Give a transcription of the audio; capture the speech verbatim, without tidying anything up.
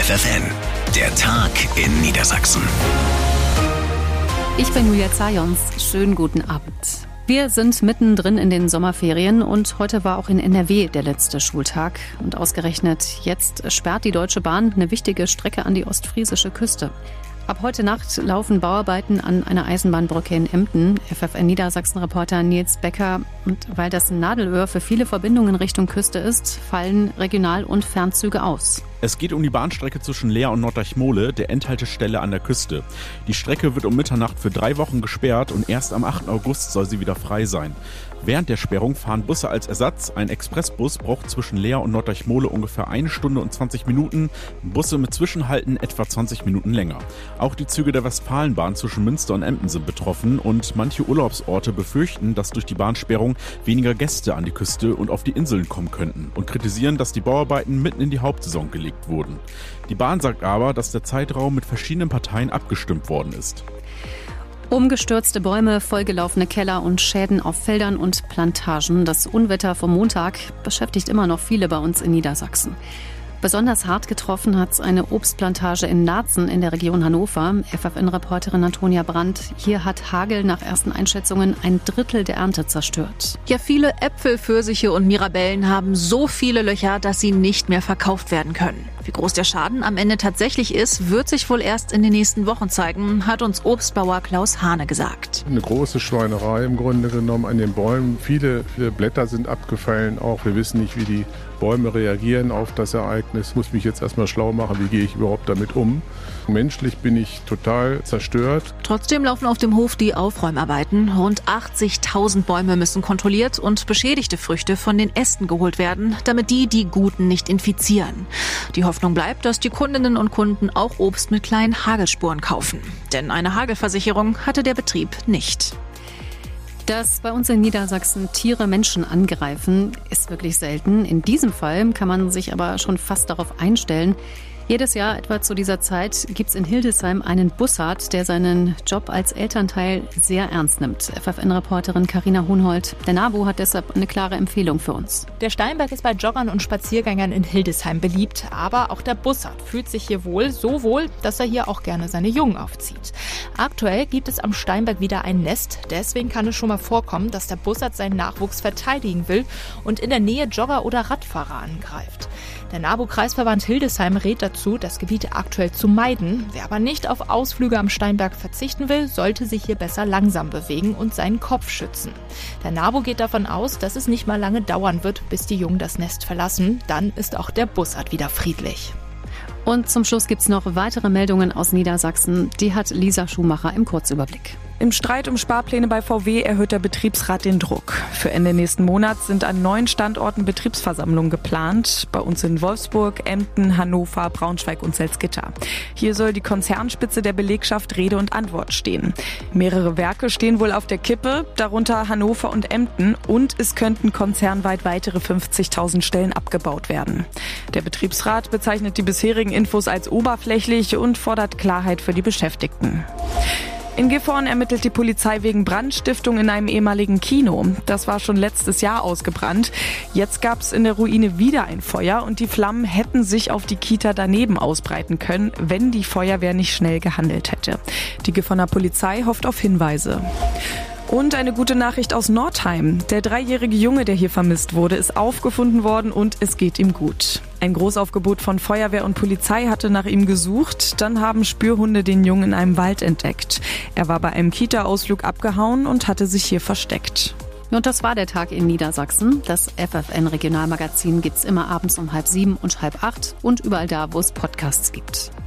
F F N, der Tag in Niedersachsen. Ich bin Julia Zajons. Schönen guten Abend. Wir sind mittendrin in den Sommerferien und heute war auch in N R W der letzte Schultag. Und ausgerechnet jetzt sperrt die Deutsche Bahn eine wichtige Strecke an die ostfriesische Küste. Ab heute Nacht laufen Bauarbeiten an einer Eisenbahnbrücke in Emden. F F N Niedersachsen-Reporter Nils Becker. Und weil das ein Nadelöhr für viele Verbindungen Richtung Küste ist, fallen Regional- und Fernzüge aus. Es geht um die Bahnstrecke zwischen Leer und Norddeich-Mohle, der Endhaltestelle an der Küste. Die Strecke wird um Mitternacht für drei Wochen gesperrt und erst am achten August soll sie wieder frei sein. Während der Sperrung fahren Busse als Ersatz. Ein Expressbus braucht zwischen Leer und Norddeich-Mohle ungefähr eine Stunde und zwanzig Minuten. Busse mit Zwischenhalten etwa zwanzig Minuten länger. Auch die Züge der Westfalenbahn zwischen Münster und Emden sind betroffen und manche Urlaubsorte befürchten, dass durch die Bahnsperrung weniger Gäste an die Küste und auf die Inseln kommen könnten und kritisieren, dass die Bauarbeiten mitten in die Hauptsaison gelegt wurden. Die Bahn sagt aber, dass der Zeitraum mit verschiedenen Parteien abgestimmt worden ist. Umgestürzte Bäume, vollgelaufene Keller und Schäden auf Feldern und Plantagen. Das Unwetter vom Montag beschäftigt immer noch viele bei uns in Niedersachsen. Besonders hart getroffen hat es eine Obstplantage in Naatzen in der Region Hannover. F F N-Reporterin Antonia Brandt. Hier hat Hagel nach ersten Einschätzungen ein Drittel der Ernte zerstört. Ja, viele Äpfel, Pfirsiche und Mirabellen haben so viele Löcher, dass sie nicht mehr verkauft werden können. Wie groß der Schaden am Ende tatsächlich ist, wird sich wohl erst in den nächsten Wochen zeigen, hat uns Obstbauer Klaus Hane gesagt. Eine große Schweinerei im Grunde genommen an den Bäumen. Viele, viele Blätter sind abgefallen auch. Wir wissen nicht, wie die Bäume reagieren auf das Ereignis. Ich muss mich jetzt erstmal schlau machen, wie gehe ich überhaupt damit um. Menschlich bin ich total zerstört. Trotzdem laufen auf dem Hof die Aufräumarbeiten. Rund achtzigtausend Bäume müssen kontrolliert und beschädigte Früchte von den Ästen geholt werden, damit die die guten nicht infizieren. Die Hoffnung bleibt, dass die Kundinnen und Kunden auch Obst mit kleinen Hagelspuren kaufen. Denn eine Hagelversicherung hatte der Betrieb nicht. Dass bei uns in Niedersachsen Tiere Menschen angreifen, ist wirklich selten. In diesem Fall kann man sich aber schon fast darauf einstellen. Jedes Jahr etwa zu dieser Zeit gibt es in Hildesheim einen Bussard, der seinen Job als Elternteil sehr ernst nimmt. F F N-Reporterin Carina Hohnhold. Der NABU hat deshalb eine klare Empfehlung für uns. Der Steinberg ist bei Joggern und Spaziergängern in Hildesheim beliebt, aber auch der Bussard fühlt sich hier wohl, so wohl, dass er hier auch gerne seine Jungen aufzieht. Aktuell gibt es am Steinberg wieder ein Nest, deswegen kann es schon mal vorkommen, dass der Bussard seinen Nachwuchs verteidigen will und in der Nähe Jogger oder Radfahrer angreift. Der NABU-Kreisverband Hildesheim rät dazu, das Gebiet aktuell zu meiden. Wer aber nicht auf Ausflüge am Steinberg verzichten will, sollte sich hier besser langsam bewegen und seinen Kopf schützen. Der NABU geht davon aus, dass es nicht mal lange dauern wird, bis die Jungen das Nest verlassen. Dann ist auch der Bussard wieder friedlich. Und zum Schluss gibt's noch weitere Meldungen aus Niedersachsen. Die hat Lisa Schumacher im Kurzüberblick. Im Streit um Sparpläne bei V W erhöht der Betriebsrat den Druck. Für Ende nächsten Monats sind an neun Standorten Betriebsversammlungen geplant. Bei uns in Wolfsburg, Emden, Hannover, Braunschweig und Salzgitter. Hier soll die Konzernspitze der Belegschaft Rede und Antwort stehen. Mehrere Werke stehen wohl auf der Kippe, darunter Hannover und Emden. Und es könnten konzernweit weitere fünfzigtausend Stellen abgebaut werden. Der Betriebsrat bezeichnet die bisherigen Infos als oberflächlich und fordert Klarheit für die Beschäftigten. In Gifhorn ermittelt die Polizei wegen Brandstiftung in einem ehemaligen Kino. Das war schon letztes Jahr ausgebrannt. Jetzt gab es in der Ruine wieder ein Feuer und die Flammen hätten sich auf die Kita daneben ausbreiten können, wenn die Feuerwehr nicht schnell gehandelt hätte. Die Gifhorner Polizei hofft auf Hinweise. Und eine gute Nachricht aus Nordheim. Der dreijährige Junge, der hier vermisst wurde, ist aufgefunden worden und es geht ihm gut. Ein Großaufgebot von Feuerwehr und Polizei hatte nach ihm gesucht. Dann haben Spürhunde den Jungen in einem Wald entdeckt. Er war bei einem Kita-Ausflug abgehauen und hatte sich hier versteckt. Und das war der Tag in Niedersachsen. Das F F N-Regionalmagazin gibt's immer abends um halb sieben und halb acht und überall da, wo es Podcasts gibt.